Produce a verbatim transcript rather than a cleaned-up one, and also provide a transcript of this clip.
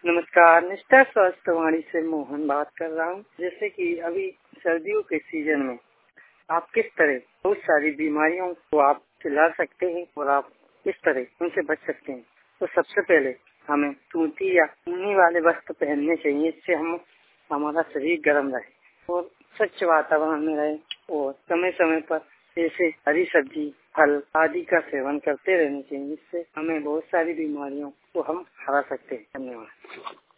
नमस्कार, निष्ठा स्वास्थ्य वाणी से मोहन बात कर रहा हूँ। जैसे कि अभी सर्दियों के सीजन में आप किस तरह बहुत सारी बीमारियों को आप खिला सकते हैं और आप किस तरह उनसे बच सकते हैं। तो सबसे पहले हमें सूती या ऊनी वाले वस्त्र पहनने चाहिए, इससे हम हमारा शरीर गर्म रहे और स्वच्छ वातावरण में रहे और समय समय पर जैसे हरी सब्जी, फल आदि का सेवन करते रहना चाहिए। इससे हमें बहुत सारी बीमारियों को हम हरा सकते हैं। धन्यवाद।